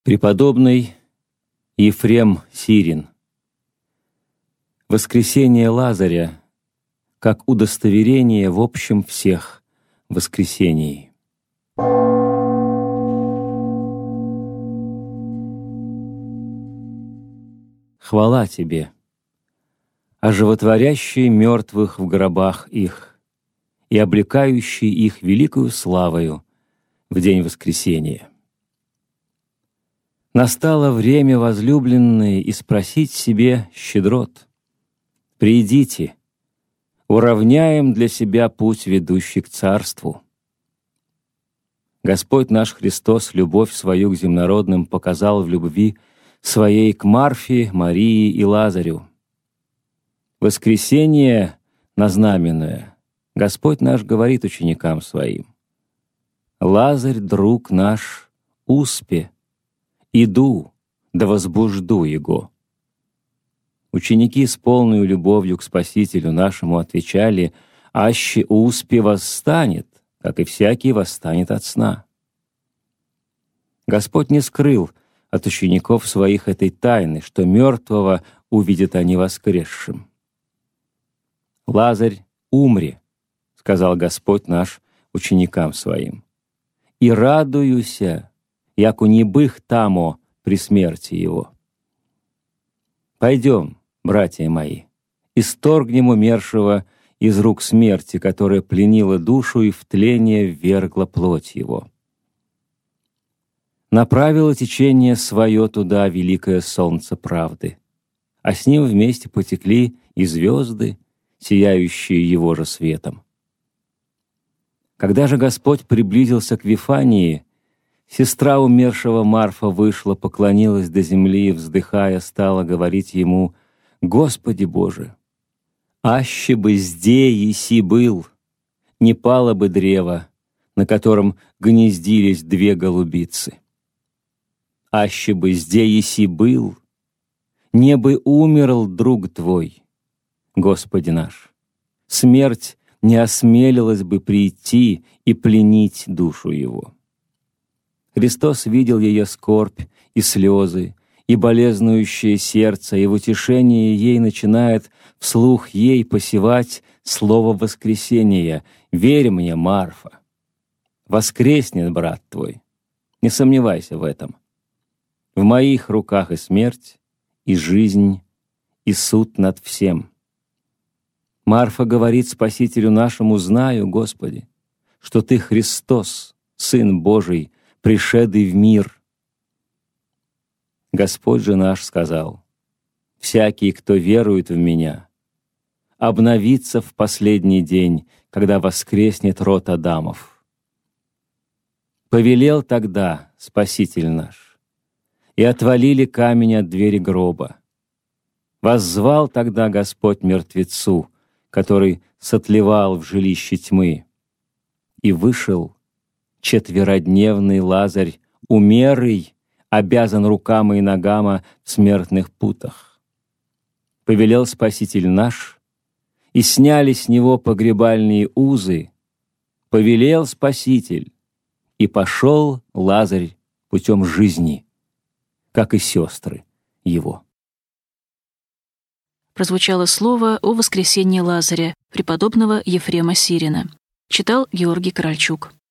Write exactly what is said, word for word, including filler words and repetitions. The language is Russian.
Преподобный Ефрем Сирин. Воскресение Лазаря как удостоверение в общем всех воскресений. Хвала Тебе, оживотворящий мертвых в гробах их и облекающий их великою славою в день воскресения. Настало время, возлюбленные, и спросить себе щедрот. Придите, уравняем для себя путь, ведущий к Царству. Господь наш Христос любовь свою к земнородным показал в любви своей к Марфе, Марии и Лазарю. Воскресение назнаменное Господь наш говорит ученикам своим: «Лазарь, друг наш, успе, иду, да возбужду его». Ученики с полной любовью к Спасителю нашему отвечали: «Аще успе восстанет, как и всякий восстанет от сна». Господь не скрыл от учеников своих этой тайны, что мертвого увидят они воскресшим. «Лазарь, умри», — сказал Господь наш ученикам своим, «и радуюся, яко не бых тамо при смерти его». Пойдем, братья мои, исторгнем умершего из рук смерти, которая пленила душу и в тление ввергла плоть его. Направило течение свое туда великое солнце правды, а с ним вместе потекли и звезды, сияющие его же светом. Когда же Господь приблизился к Вифании, сестра умершего Марфа вышла, поклонилась до земли и, вздыхая, стала говорить ему: «Господи Боже, аще бы зде еси был, не пало бы древо, на котором гнездились две голубицы. Аще бы зде еси был, не бы умерл друг Твой, Господи наш, смерть не осмелилась бы прийти и пленить душу его». Христос видел ее скорбь и слезы, и болезнующее сердце, и в утешении ей начинает вслух ей посевать слово воскресения: «Верь мне, Марфа, воскреснет брат твой, не сомневайся в этом. В моих руках и смерть, и жизнь, и суд над всем». Марфа говорит Спасителю нашему: «Знаю, Господи, что Ты Христос, Сын Божий, пришедший в мир». Господь же наш сказал: «Всякий, кто верует в Меня, обновится в последний день, когда воскреснет род Адамов». Повелел тогда Спаситель наш, и отвалили камень от двери гроба. Воззвал тогда Господь мертвецу, который сотлевал в жилище тьмы, и вышел четверодневный Лазарь, умерый, обязан рукам и ногам в смертных путах. Повелел Спаситель наш, и сняли с него погребальные узы. Повелел Спаситель, и пошел Лазарь путем жизни, как и сестры его. Прозвучало слово о воскресении Лазаря, преподобного Ефрема Сирина. Читал Георгий Корольчук.